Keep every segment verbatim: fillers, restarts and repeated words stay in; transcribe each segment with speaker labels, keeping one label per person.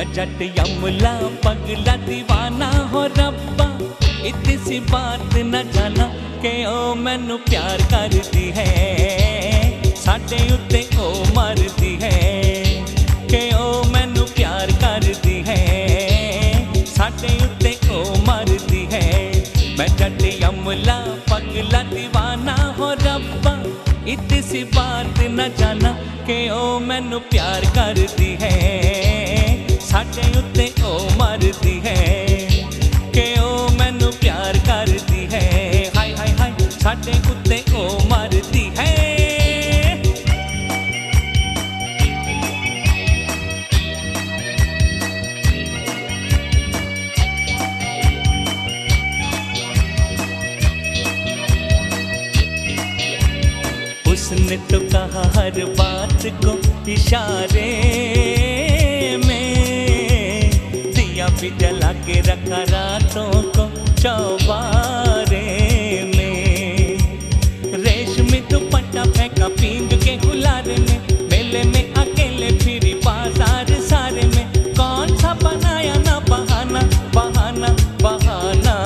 Speaker 1: मैं जट यमला पगला दीवाना हो रब्बा, इतनी सी बात न जाना कि ओ मैनू प्यार करदी है, साडे उत्ते ओ मरदी है, कि ओ मैनू प्यार करदी है, साडे उत्ते ओ मरदी है। मैं जट यमला पगला दीवाना हो रब्बा, इतनी सी बात न जाना कि ओ मैनू प्यार करदी है, साडे उत्ते ओ मरदी है, कि ओ मैनू प्यार करदी है। हाय हाय हाय साडे उत्ते ओ मरदी है। उसने तो कहा हर बात को इशारे में, दिया भी जला के रखा रातों को चौबारे में, रेशमी दुपट्टा फेंका पींग के गुलारे में, मेले में अकेले फिरी बाजार सारे में, कौन सा बनाया ना बहाना बहाना बहाना।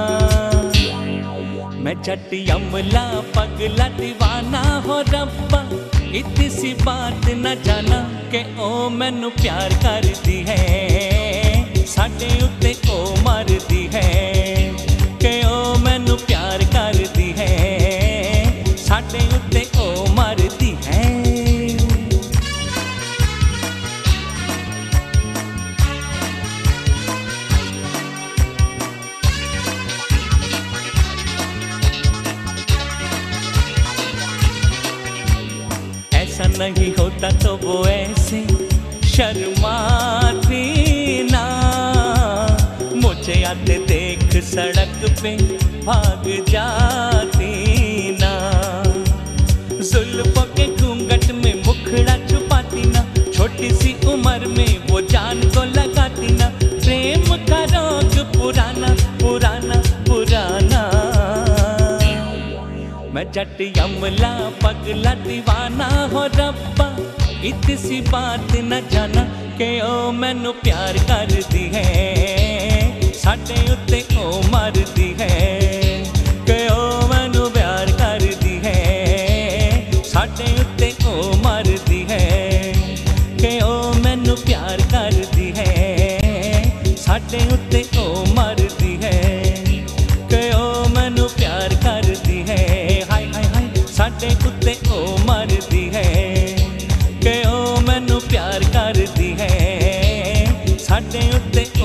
Speaker 1: मैं जट यमला पगला दीवाना हो रब्बा, इतनी सी बात न जाना कि ओ मैनू प्यार करदी है, साडे उत्ते ओ मरदी है, कि ओ मैनू प्यार करदी है, साडे उत्ते ओ मरदी है। ऐसा नहीं होता तो वो ऐसे शर्माती ना, मुझे आते देख सड़क पे भाग जाती ना, जुल्फों के घूंघट में मुखड़ा छुपाती ना, छोटी सी उम्र में वो जान को लगाती ना, प्रेम का रोग पुराना पुराना पुराना। मैं जट यमला पगला दीवाना हो रब्बा, इतनी सी बात न जाना कि ओ मैनू प्यार करदी है, साडे उत्ते ओ मरदी है, कि ओ मैनू प्यार करदी है, साडे उत्ते ओ मरदी है, कि ओ मैनू प्यार करदी है, साडे उत्ते ओ मरदी है, कि ओ मैनू प्यार करदी है। साडे उत्ते ओ मरदी है, कि ओ मैनू प्यार करदी है, साडे उत्ते